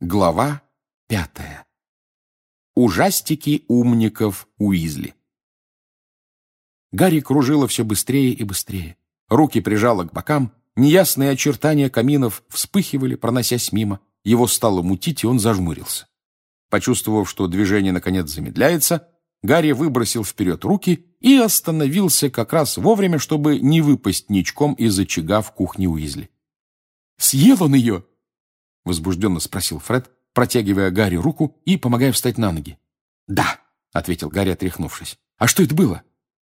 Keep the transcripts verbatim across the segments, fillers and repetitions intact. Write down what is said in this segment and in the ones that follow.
Глава пятая. Ужастики умников Уизли. Гарри кружило все быстрее и быстрее. Руки прижало к бокам, неясные очертания каминов вспыхивали, проносясь мимо. Его стало мутить, и он зажмурился. Почувствовав, что движение наконец замедляется, Гарри выбросил вперед руки и остановился как раз вовремя, чтобы не выпасть ничком из очага в кухне Уизли. «Съел он ее?» — возбужденно спросил Фред, протягивая Гарри руку и помогая встать на ноги. «Да», — ответил Гарри, отряхнувшись. «А что это было?»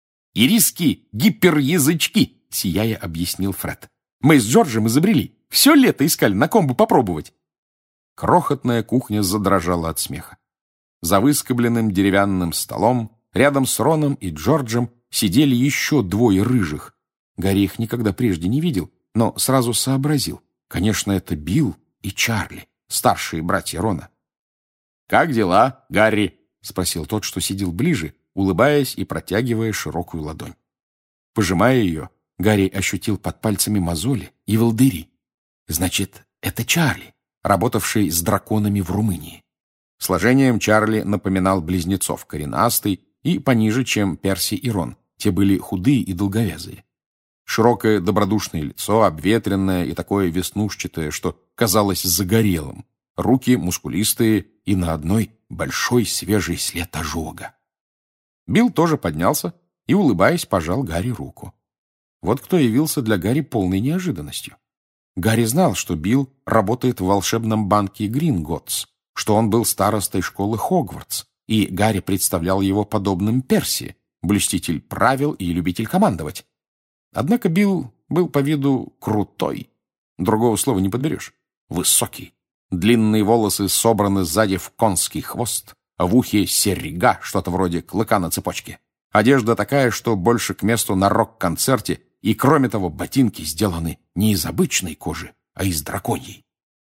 «Ириски гиперязычки», — сияя объяснил Фред. «Мы с Джорджем изобрели. Все лето искали, на ком бы попробовать». Крохотная кухня задрожала от смеха. За выскобленным деревянным столом рядом с Роном и Джорджем сидели еще двое рыжих. Гарри их никогда прежде не видел, но сразу сообразил. Конечно, это Билл и Чарли, старшие братья Рона. «Как дела, Гарри?» — спросил тот, что сидел ближе, улыбаясь и протягивая широкую ладонь. Пожимая ее, Гарри ощутил под пальцами мозоли и волдыри. Значит, это Чарли, работавший с драконами в Румынии. Сложением Чарли напоминал близнецов, коренастый и пониже, чем Перси и Рон. Те были худые и долговязые. Широкое добродушное лицо, обветренное и такое веснушчатое, что казалось загорелым. Руки мускулистые и на одной большой свежий след ожога. Билл тоже поднялся и, улыбаясь, пожал Гарри руку. Вот кто явился для Гарри полной неожиданностью. Гарри знал, что Билл работает в волшебном банке Гринготтс, что он был старостой школы Хогвартс, и Гарри представлял его подобным Перси, блюститель правил и любитель командовать. Однако Билл был по виду крутой, другого слова не подберешь, высокий. Длинные волосы собраны сзади в конский хвост, а в ухе серьга, что-то вроде клыка на цепочке. Одежда такая, что больше к месту на рок-концерте, и, кроме того, ботинки сделаны не из обычной кожи, а из драконьей.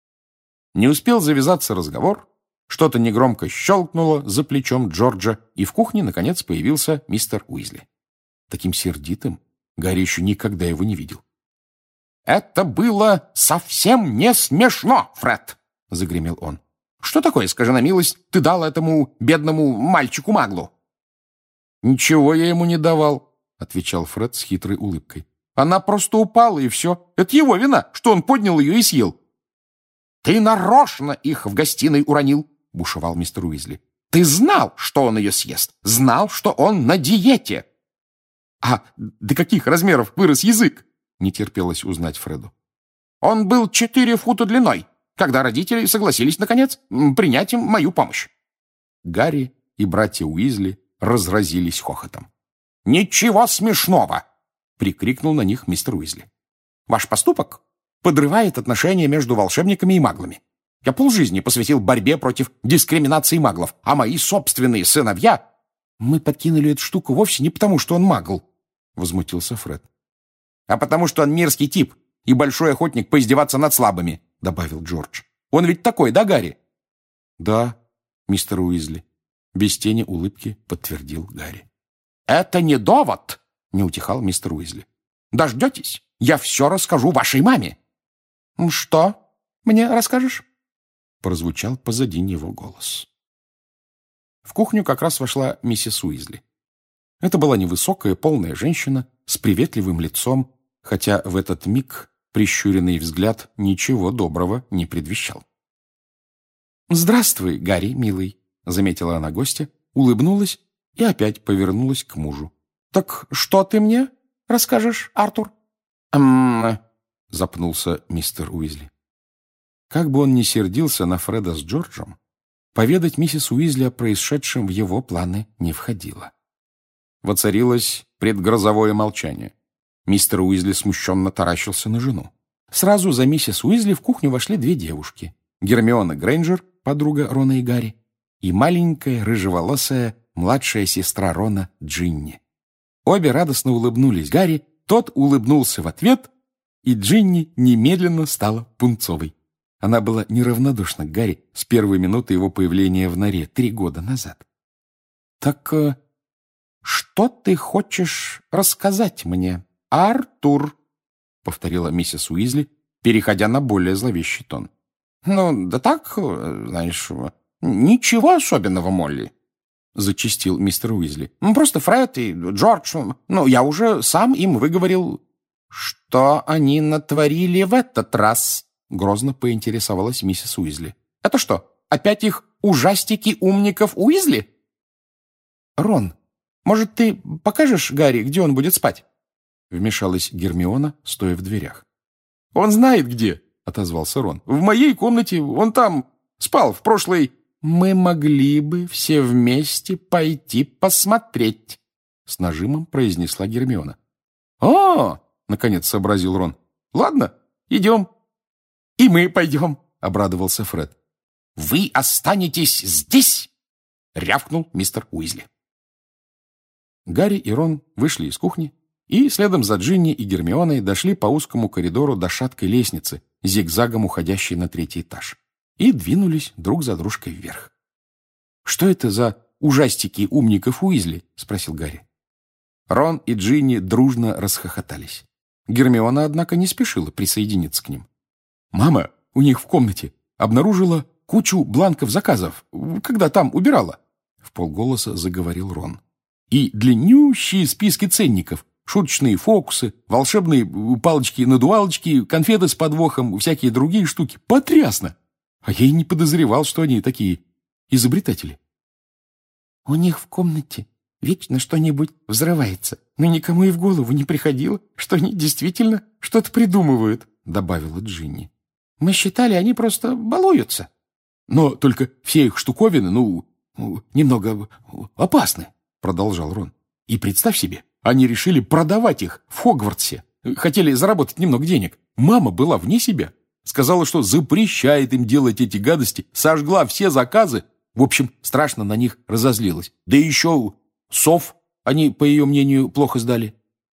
Не успел завязаться разговор, что-то негромко щелкнуло за плечом Джорджа, и в кухне, наконец, появился мистер Уизли. Таким сердитым Гарри еще никогда его не видел. «Это было совсем не смешно, Фред!» — загремел он. «Что такое, скажи на милость, ты дал этому бедному мальчику-маглу?» «Ничего я ему не давал», — отвечал Фред с хитрой улыбкой. «Она просто упала, и все. Это его вина, что он поднял ее и съел». «Ты нарочно их в гостиной уронил», — бушевал мистер Уизли. «Ты знал, что он ее съест, знал, что он на диете». «А до каких размеров вырос язык?» — не терпелось узнать Фреду. «Он был четыре фута длиной, когда родители согласились, наконец, принять им мою помощь». Гарри и братья Уизли разразились хохотом. «Ничего смешного!» — прикрикнул на них мистер Уизли. «Ваш поступок подрывает отношения между волшебниками и маглами. Я полжизни посвятил борьбе против дискриминации маглов, а мои собственные сыновья...» «Мы подкинули эту штуку вовсе не потому, что он магл», — возмутился Фред. «А потому, что он мерзкий тип и большой охотник поиздеваться над слабыми», — добавил Джордж. «Он ведь такой, да, Гарри?» «Да, мистер Уизли», — без тени улыбки подтвердил Гарри. «Это не довод», — не утихал мистер Уизли. «Дождетесь, я все расскажу вашей маме». «Что мне расскажешь?» — прозвучал позади него голос. В кухню как раз вошла миссис Уизли. Это была невысокая, полная женщина с приветливым лицом, хотя в этот миг прищуренный взгляд ничего доброго не предвещал. «Здравствуй, Гарри, милый», — заметила она гостя, улыбнулась и опять повернулась к мужу. «Так что ты мне расскажешь, Артур?» «Эм...» — запнулся мистер Уизли. Как бы он ни сердился на Фреда с Джорджем, поведать миссис Уизли о происшедшем в его планы не входило. Воцарилось предгрозовое молчание. Мистер Уизли смущенно таращился на жену. Сразу за миссис Уизли в кухню вошли две девушки. Гермиона Грейнджер, подруга Рона и Гарри, и маленькая рыжеволосая младшая сестра Рона Джинни. Обе радостно улыбнулись Гарри, тот улыбнулся в ответ, и Джинни немедленно стала пунцовой. Она была неравнодушна к Гарри с первой минуты его появления в норе три года назад. «Так э, что ты хочешь рассказать мне, Артур?» — повторила миссис Уизли, переходя на более зловещий тон. Ну, да так, знаешь, ничего особенного, Молли, зачастил мистер Уизли. Ну, просто Фред и Джордж, ну, я уже сам им выговорил. Что они натворили в этот раз? Грозно поинтересовалась миссис Уизли. Это что, опять их ужастики умников Уизли? Рон, может, ты покажешь Гарри, где он будет спать? Вмешалась Гермиона, стоя в дверях. Он знает где, отозвался Рон. В моей комнате, он там спал в прошлой... Мы могли бы все вместе пойти посмотреть, с нажимом произнесла Гермиона. О, наконец сообразил Рон. Ладно, идем. И мы пойдем, обрадовался Фред. Вы останетесь здесь, рявкнул мистер Уизли. Гарри и Рон вышли из кухни и следом за Джинни и Гермионой дошли по узкому коридору до шаткой лестницы, зигзагом уходящей на третий этаж, и двинулись друг за дружкой вверх. «Что это за ужастики умников Уизли?» — спросил Гарри. Рон и Джинни дружно расхохотались. Гермиона, однако, не спешила присоединиться к ним. «Мама у них в комнате обнаружила кучу бланков заказов, когда там убирала», — вполголоса заговорил Рон. «И длиннющие списки ценников, шуточные фокусы, волшебные палочки-надувалочки, конфеты с подвохом, всякие другие штуки. Потрясно! А я и не подозревал, что они такие изобретатели». «У них в комнате вечно что-нибудь взрывается, но никому и в голову не приходило, что они действительно что-то придумывают», — добавила Джинни. «Мы считали, они просто балуются». «Но только все их штуковины, ну, немного опасны», — продолжал Рон. «И представь себе, они решили продавать их в Хогвартсе. Хотели заработать немного денег. Мама была вне себя. Сказала, что запрещает им делать эти гадости, сожгла все заказы. В общем, страшно на них разозлилась. Да еще сов они, по ее мнению, плохо сдали».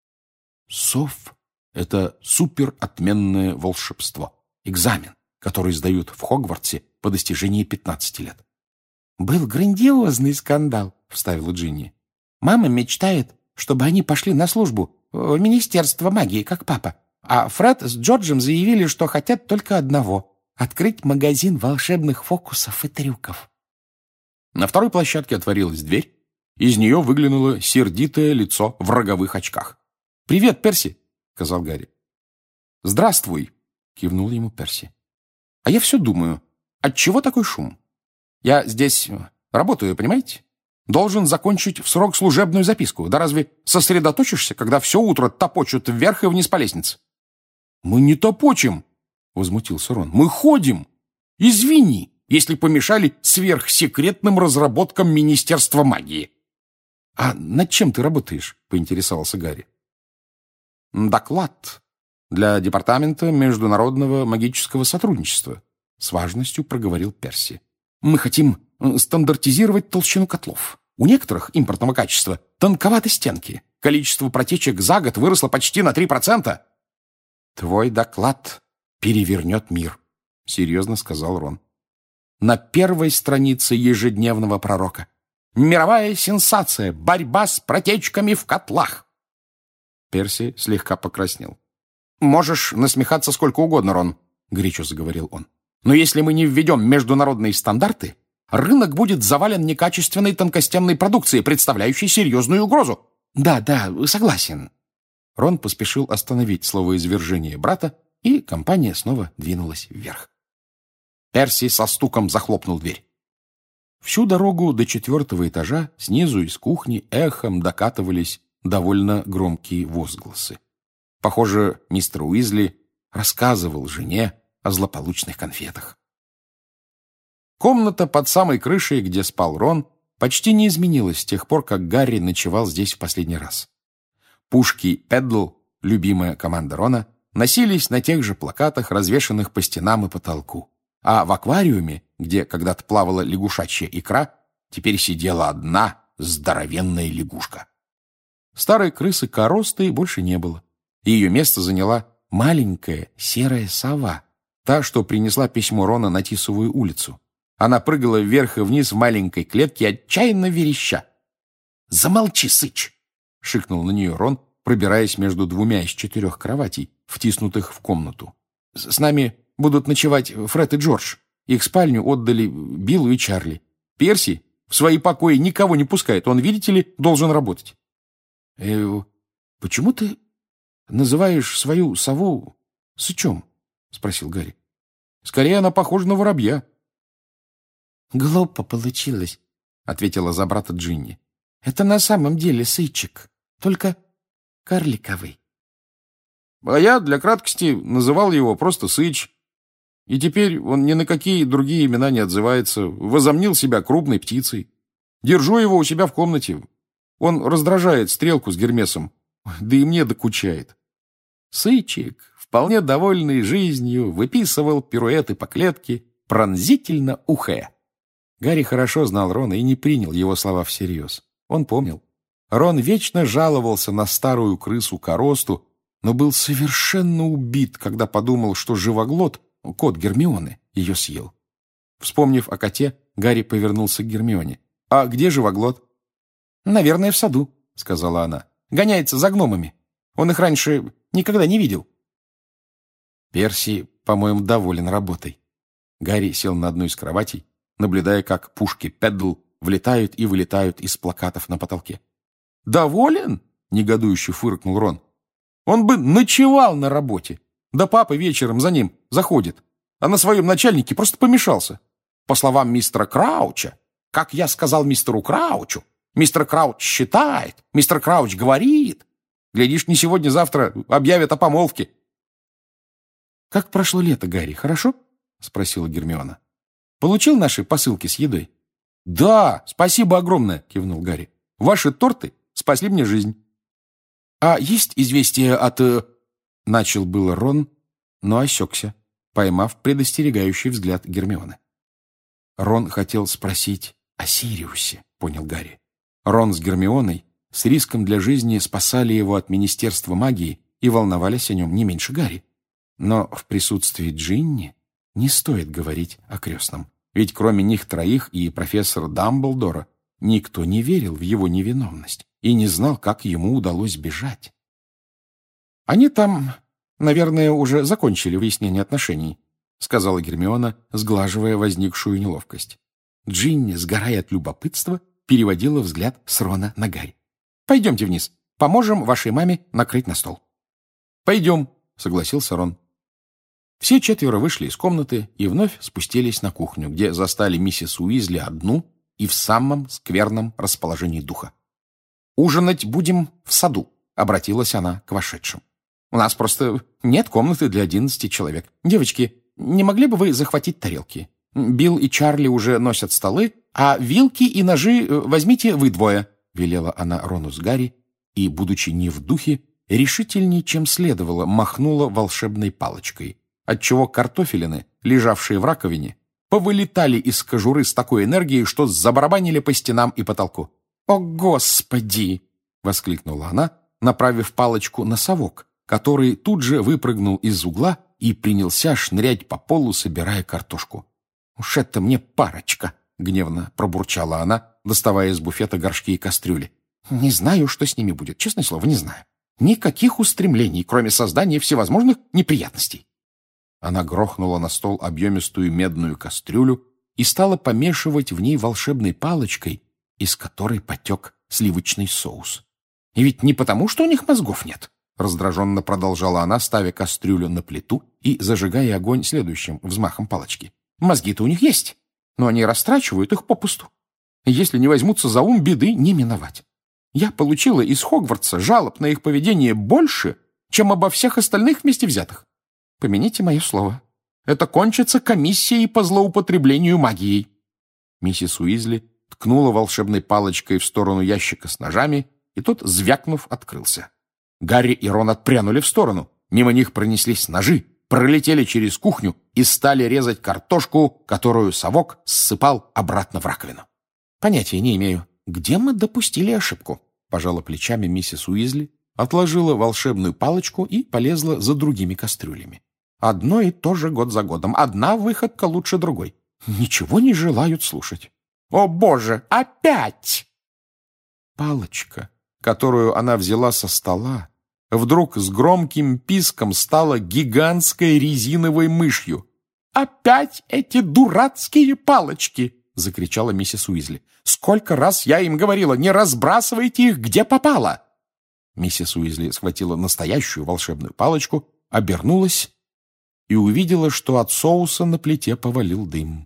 Сов — это суперотменное волшебство. Экзамен, который сдают в Хогвартсе по достижении пятнадцати лет. «Был грандиозный скандал», — вставила Джинни. «Мама мечтает, чтобы они пошли на службу в Министерство магии, как папа. А Фред с Джорджем заявили, что хотят только одного — открыть магазин волшебных фокусов и трюков». На второй площадке отворилась дверь. Из нее выглянуло сердитое лицо в роговых очках. «Привет, Перси», — сказал Гарри. «Здравствуй», — кивнул ему Перси. «А я все думаю, отчего такой шум? Я здесь работаю, понимаете? Должен закончить в срок служебную записку. Да разве сосредоточишься, когда все утро топочут вверх и вниз по лестнице?» «Мы не топочем», — возмутился Рон. «Мы ходим. Извини, если помешали сверхсекретным разработкам Министерства магии». «А над чем ты работаешь?» — поинтересовался Гарри. «Доклад для Департамента международного магического сотрудничества», — с важностью проговорил Перси. «Мы хотим стандартизировать толщину котлов. У некоторых импортного качества тонковаты стенки. Количество протечек за год выросло почти на три процента. «Твой доклад перевернет мир», — серьезно сказал Рон. «На первой странице ежедневного пророка. Мировая сенсация. Борьба с протечками в котлах». Перси слегка покраснел. «Можешь насмехаться сколько угодно, Рон», — горячо заговорил он. «Но если мы не введем международные стандарты, рынок будет завален некачественной тонкостенной продукцией, представляющей серьезную угрозу». «Да, да, согласен». Рон поспешил остановить словоизвержение брата, и компания снова двинулась вверх. Перси со стуком захлопнул дверь. Всю дорогу до четвертого этажа снизу из кухни эхом докатывались довольно громкие возгласы. Похоже, мистер Уизли рассказывал жене о злополучных конфетах. Комната под самой крышей, где спал Рон, почти не изменилась с тех пор, как Гарри ночевал здесь в последний раз. Пушки Педдл, любимая команда Рона, носились на тех же плакатах, развешанных по стенам и потолку. А в аквариуме, где когда-то плавала лягушачья икра, теперь сидела одна здоровенная лягушка. Старой крысы Коросты больше не было. Ее место заняла маленькая серая сова, та, что принесла письмо Рона на Тисовую улицу. Она прыгала вверх и вниз в маленькой клетке, отчаянно вереща. «Замолчи, сыч!» — шикнул на нее Рон, пробираясь между двумя из четырех кроватей, втиснутых в комнату. «С нами будут ночевать Фред и Джордж», Их спальню отдали Биллу и Чарли. Перси в свои покои никого не пускает. Он, видите ли, должен работать. Э, почему ты называешь свою сову сычом? — спросил Гарри. — Скорее, она похожа на воробья. — Глупо получилось, — ответила за брата Джинни. — Это на самом деле сычик, только карликовый. А я для краткости называл его просто Сыч. И теперь он ни на какие другие имена не отзывается. Возомнил себя крупной птицей. Держу его у себя в комнате. Он раздражает Стрелку с Гермесом. Да и мне докучает. Сычик, вполне довольный жизнью, выписывал пируэты по клетке, пронзительно ухая. Гарри хорошо знал Рона и не принял его слова всерьез. Он помнил. Рон вечно жаловался на старую крысу Коросту, но был совершенно убит, когда подумал, что живоглот, кот Гермионы, ее съел. Вспомнив о коте, Гарри повернулся к Гермионе. «А где живоглот?» «Наверное, в саду», — сказала она. «Гоняется за гномами. Он их раньше никогда не видел». Перси, по-моему, доволен работой. Гарри сел на одну из кроватей, наблюдая, как пушки Педдл влетают и вылетают из плакатов на потолке. «Доволен?» — негодующе фыркнул Рон. «Он бы ночевал на работе. Да папа вечером за ним заходит, а на своем начальнике просто помешался. По словам мистера Крауча, как я сказал мистеру Краучу, мистер Крауч считает, мистер Крауч говорит. Глядишь, не сегодня-завтра объявят о помолвке». «Как прошло лето, Гарри, хорошо?» — спросила Гермиона. «Получил наши посылки с едой?» «Да, спасибо огромное», — кивнул Гарри. «Ваши торты спасли мне жизнь». «А есть известие от...» — начал было Рон, но осекся, поймав предостерегающий взгляд Гермионы. Рон хотел спросить о Сириусе, понял Гарри. Рон с Гермионой с риском для жизни спасали его от Министерства магии и волновались о нем не меньше Гарри. Но в присутствии Джинни не стоит говорить о крестном, ведь кроме них троих и профессора Дамблдора никто не верил в его невиновность и не знал, как ему удалось бежать. «Они там, наверное, уже закончили выяснение отношений», — сказала Гермиона, сглаживая возникшую неловкость. Джинни, сгорая от любопытства, переводила взгляд с Рона на Гарри. «Пойдемте вниз. Поможем вашей маме накрыть на стол». «Пойдем», — согласился Рон. Все четверо вышли из комнаты и вновь спустились на кухню, где застали миссис Уизли одну и в самом скверном расположении духа. «Ужинать будем в саду», — обратилась она к вошедшим. «У нас просто нет комнаты для одиннадцати человек. Девочки, не могли бы вы захватить тарелки? Билл и Чарли уже носят столы, а вилки и ножи возьмите вы двое», — велела она Рону с Гарри, и, будучи не в духе, решительнее, чем следовало, махнула волшебной палочкой, отчего картофелины, лежавшие в раковине, повылетали из кожуры с такой энергией, что забарабанили по стенам и потолку. «О, Господи!» — воскликнула она, направив палочку на совок, который тут же выпрыгнул из угла и принялся шнырять по полу, собирая картошку. «Уж это мне парочка!» — гневно пробурчала она, доставая из буфета горшки и кастрюли. «Не знаю, что с ними будет, честное слово, не знаю. Никаких устремлений, кроме создания всевозможных неприятностей». Она грохнула на стол объемистую медную кастрюлю и стала помешивать в ней волшебной палочкой, из которой потек сливочный соус. «И ведь не потому, что у них мозгов нет», — раздраженно продолжала она, ставя кастрюлю на плиту и зажигая огонь следующим взмахом палочки. «Мозги-то у них есть, но они растрачивают их попусту. Если не возьмутся за ум, беды не миновать. Я получила из Хогвартса жалоб на их поведение больше, чем обо всех остальных вместе взятых. Помяните мое слово. Это кончится комиссией по злоупотреблению магией». Миссис Уизли ткнула волшебной палочкой в сторону ящика с ножами, и тот, звякнув, открылся. Гарри и Рон отпрянули в сторону. Мимо них пронеслись ножи, пролетели через кухню и стали резать картошку, которую совок ссыпал обратно в раковину. «Понятия не имею, где мы допустили ошибку», — пожала плечами миссис Уизли, отложила волшебную палочку и полезла за другими кастрюлями. Одно и то же год за годом. Одна выходка лучше другой. Ничего не желают слушать. «О, Боже, опять!» Палочка, которую она взяла со стола, вдруг с громким писком стала гигантской резиновой мышью. «Опять эти дурацкие палочки!» — закричала миссис Уизли. «Сколько раз я им говорила, не разбрасывайте их, где попало!» Миссис Уизли схватила настоящую волшебную палочку, обернулась и увидела, что от соуса на плите повалил дым.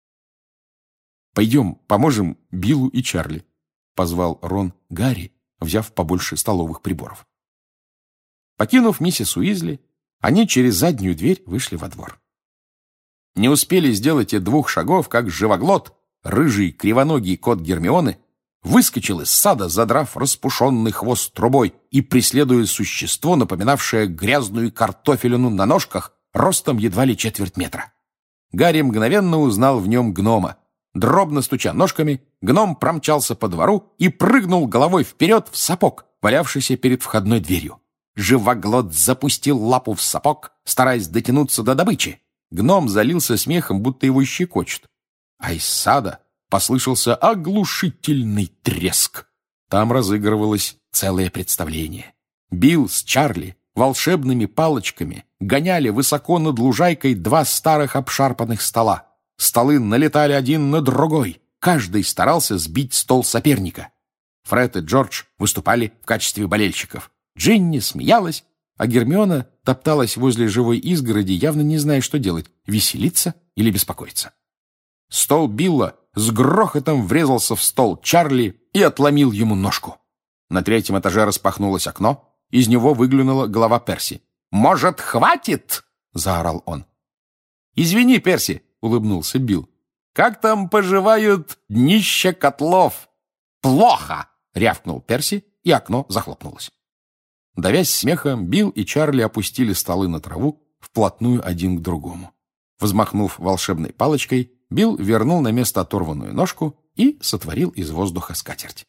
«Пойдем, поможем Биллу и Чарли», — позвал Рон Гарри, взяв побольше столовых приборов. Покинув миссис Уизли, они через заднюю дверь вышли во двор. Не успели сделать и двух шагов, как живоглот, рыжий кривоногий кот Гермионы, выскочил из сада, задрав распушенный хвост трубой и преследуя существо, напоминавшее грязную картофелину на ножках, ростом едва ли четверть метра. Гарри мгновенно узнал в нем гнома. Дробно стуча ножками, гном промчался по двору и прыгнул головой вперед в сапог, валявшийся перед входной дверью. Живоглот запустил лапу в сапог, стараясь дотянуться до добычи. Гном залился смехом, будто его щекочет. А из сада послышался оглушительный треск. Там разыгрывалось целое представление. Билл с Чарли волшебными палочками гоняли высоко над лужайкой два старых обшарпанных стола. Столы налетали один на другой. Каждый старался сбить стол соперника. Фред и Джордж выступали в качестве болельщиков. Джинни смеялась, а Гермиона топталась возле живой изгороди, явно не зная, что делать — веселиться или беспокоиться. Стол Билла с грохотом врезался в стол Чарли и отломил ему ножку. На третьем этаже распахнулось окно, из него выглянула голова Перси. «Может, хватит?» — заорал он. «Извини, Перси», — улыбнулся Билл. «Как там поживают днища котлов?» «Плохо!» — рявкнул Перси, и окно захлопнулось. Давясь смехом, Билл и Чарли опустили столы на траву вплотную один к другому. Взмахнув волшебной палочкой, Билл вернул на место оторванную ножку и сотворил из воздуха скатерть.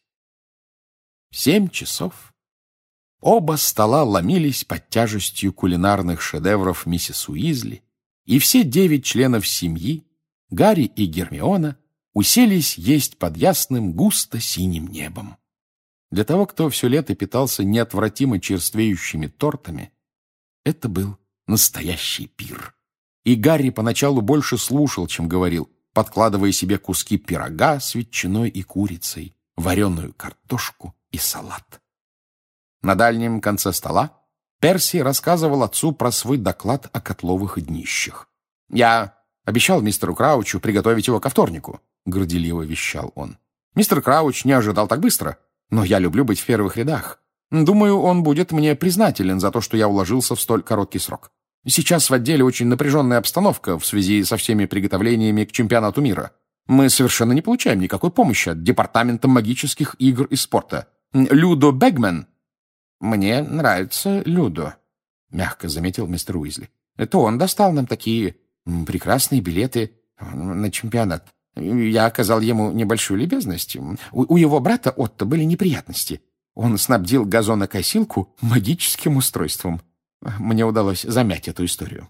В семь часов оба стола ломились под тяжестью кулинарных шедевров миссис Уизли, и все девять членов семьи, Гарри и Гермиона, уселись есть под ясным густо-синим небом. Для того, кто все лето питался неотвратимо черствеющими тортами, это был настоящий пир. И Гарри поначалу больше слушал, чем говорил, подкладывая себе куски пирога с ветчиной и курицей, вареную картошку и салат. На дальнем конце стола Перси рассказывал отцу про свой доклад о котловых днищах. «Я обещал мистеру Краучу приготовить его ко вторнику», — горделиво вещал он. «Мистер Крауч не ожидал так быстро, но я люблю быть в первых рядах. Думаю, он будет мне признателен за то, что я уложился в столь короткий срок. Сейчас в отделе очень напряженная обстановка в связи со всеми приготовлениями к чемпионату мира. Мы совершенно не получаем никакой помощи от Департамента магических игр и спорта. Людо Бэгмен...» «Мне нравится Людо», — мягко заметил мистер Уизли. «Это он достал нам такие прекрасные билеты на чемпионат. Я оказал ему небольшую любезность. У, у его брата Отто были неприятности. Он снабдил газонокосилку магическим устройством. Мне удалось замять эту историю».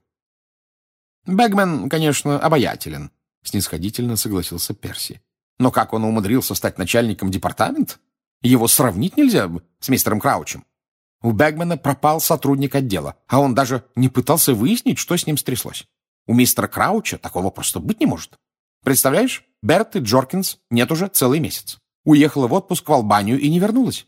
«Бэгмен, конечно, обаятелен», — снисходительно согласился Перси. «Но как он умудрился стать начальником департамента? Его сравнить нельзя с мистером Краучем. У Бэгмена пропал сотрудник отдела, а он даже не пытался выяснить, что с ним стряслось. У мистера Крауча такого просто быть не может. Представляешь, Берты Джоркинс нет уже целый месяц. Уехала в отпуск в Албанию и не вернулась».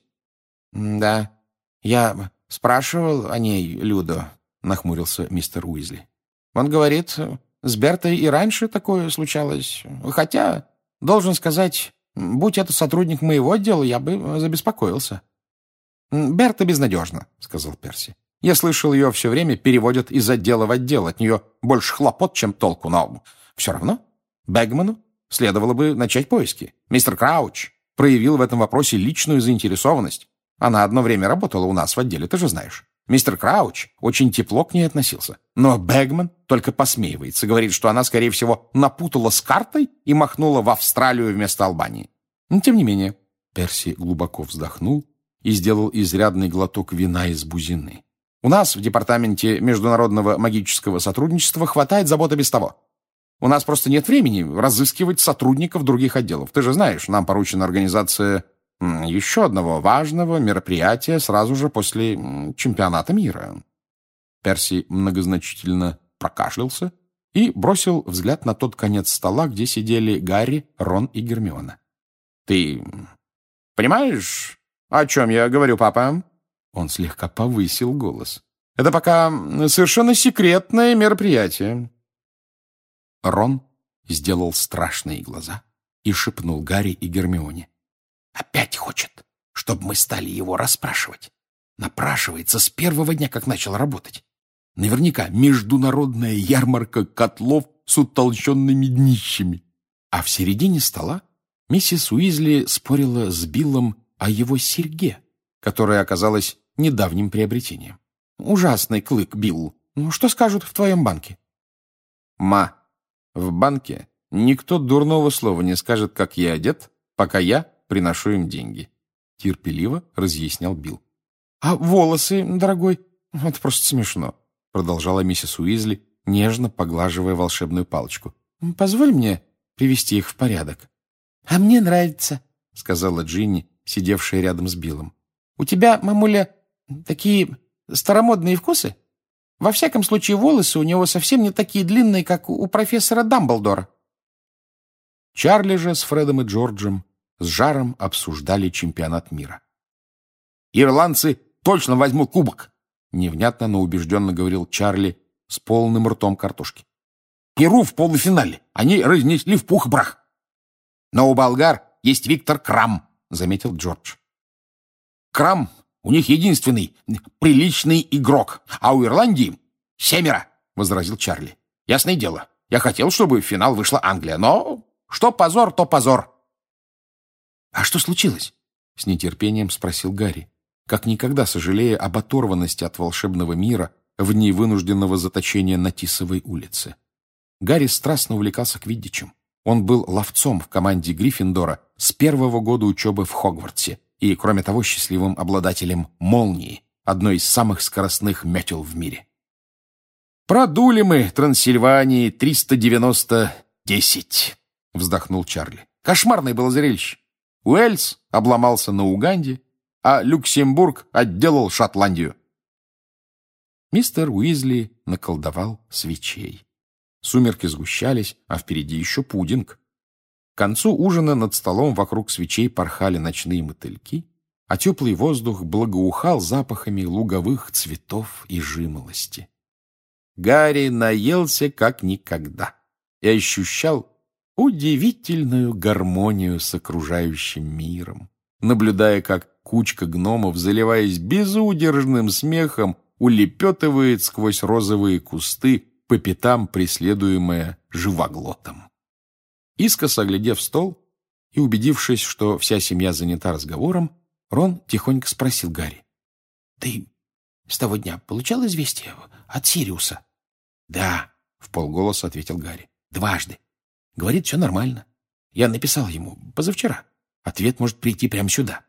«Да, я спрашивал о ней Людо», — нахмурился мистер Уизли. «Он говорит, с Бертой и раньше такое случалось. Хотя, должен сказать, будь это сотрудник моего отдела, я бы забеспокоился». «Берта безнадежна», — сказал Перси. «Я слышал, ее все время переводят из отдела в отдел. От нее больше хлопот, чем толку, но все равно Бэгману следовало бы начать поиски. Мистер Крауч проявил в этом вопросе личную заинтересованность. Она одно время работала у нас в отделе, ты же знаешь. Мистер Крауч очень тепло к ней относился. Но Бэгман только посмеивается, говорит, что она, скорее всего, напутала с картой и махнула в Австралию вместо Албании. Но, тем не менее, Перси глубоко вздохнул и сделал изрядный глоток вина из бузины. У нас в департаменте международного магического сотрудничества хватает заботы без того. У нас просто нет времени разыскивать сотрудников других отделов. Ты же знаешь, нам поручена организация еще одного важного мероприятия сразу же после чемпионата мира». Перси многозначительно прокашлялся и бросил взгляд на тот конец стола, где сидели Гарри, Рон и Гермиона. «Ты понимаешь, о чем я говорю, папа?» Он слегка повысил голос. «Это пока совершенно секретное мероприятие». Рон сделал страшные глаза и шепнул Гарри и Гермионе. «Опять хочет, чтобы мы стали его расспрашивать. Напрашивается с первого дня, как начал работать. Наверняка международная ярмарка котлов с утолщенными днищами». А в середине стола миссис Уизли спорила с Биллом о его серьге, которая оказалась недавним приобретением. «Ужасный клык, Билл. Ну, что скажут в твоем банке?» «Ма, в банке никто дурного слова не скажет, как я одет, пока я приношу им деньги», — терпеливо разъяснял Билл. «А волосы, дорогой, это просто смешно», — продолжала миссис Уизли, нежно поглаживая волшебную палочку. «Позволь мне привести их в порядок». «А мне нравится», — сказала Джинни, сидевшая рядом с Биллом. «У тебя, мамуля, такие старомодные вкусы? Во всяком случае, волосы у него совсем не такие длинные, как у профессора Дамблдора». Чарли же с Фредом и Джорджем с жаром обсуждали чемпионат мира. «Ирландцы точно возьмут кубок!» — невнятно, но убежденно говорил Чарли с полным ртом картошки. «Перу в полуфинале они разнесли в пух и прах. Но у болгар есть Виктор Крам», — заметил Джордж. «Крам у них единственный приличный игрок, а у Ирландии семеро», — возразил Чарли. «Ясное дело, я хотел, чтобы в финал вышла Англия, но что позор, то позор». «А что случилось?» — с нетерпением спросил Гарри, как никогда сожалея об оторванности от волшебного мира в дни вынужденного заточения на Тисовой улице. Гарри страстно увлекался квиддичем. Он был ловцом в команде Гриффиндора с первого года учебы в Хогвартсе и, кроме того, счастливым обладателем молнии, одной из самых скоростных метел в мире. «Продули мы Трансильвании триста девяносто десять», — вздохнул Чарли. «Кошмарное было зрелище. Уэльс обломался на Уганде, а Люксембург отделал Шотландию». Мистер Уизли наколдовал свечей. Сумерки сгущались, а впереди еще пудинг. К концу ужина над столом вокруг свечей порхали ночные мотыльки, а теплый воздух благоухал запахами луговых цветов и жимолости. Гарри наелся как никогда и ощущал удивительную гармонию с окружающим миром, наблюдая, как кучка гномов, заливаясь безудержным смехом, улепетывает сквозь розовые кусты, по пятам преследуемая живоглотом. Искоса оглядев стол и убедившись, что вся семья занята разговором, Рон тихонько спросил Гарри: «Ты с того дня получал известие от Сириуса?» «Да», — вполголоса ответил Гарри, — «дважды. Говорит, все нормально. Я написал ему позавчера. Ответ может прийти прямо сюда».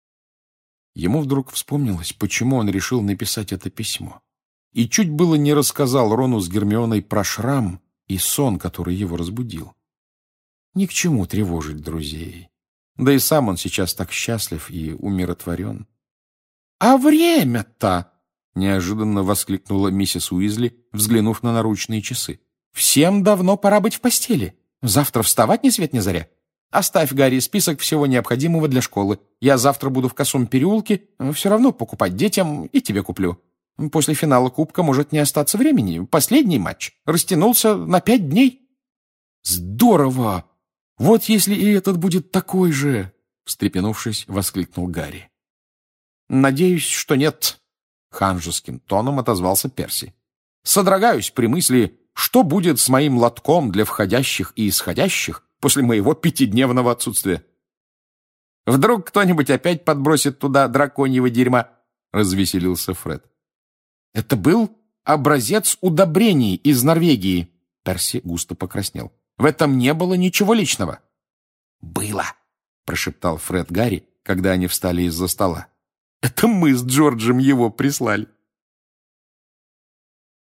Ему вдруг вспомнилось, почему он решил написать это письмо. И чуть было не рассказал Рону с Гермионой про шрам и сон, который его разбудил. Ни к чему тревожить друзей. Да и сам он сейчас так счастлив и умиротворен. «А время-то!» — неожиданно воскликнула миссис Уизли, взглянув на наручные часы. «Всем давно пора быть в постели. Завтра вставать ни свет ни заря. Оставь, Гарри, список всего необходимого для школы. Я завтра буду в Косом переулке, все равно покупать детям и тебе куплю. После финала Кубка может не остаться времени. Последний матч растянулся на пять дней». «Здорово! Вот если и этот будет такой же!» — встрепенувшись, воскликнул Гарри. «Надеюсь, что нет», — ханжеским тоном отозвался Перси. «Содрогаюсь при мысли, что будет с моим лотком для входящих и исходящих после моего пятидневного отсутствия. Вдруг кто-нибудь опять подбросит туда драконьего дерьма?» — развеселился Фред. «Это был образец удобрений из Норвегии», — Перси густо покраснел. «В этом не было ничего личного». «Было», — прошептал Фред Гарри, когда они встали из-за стола. «Это мы с Джорджем его прислали».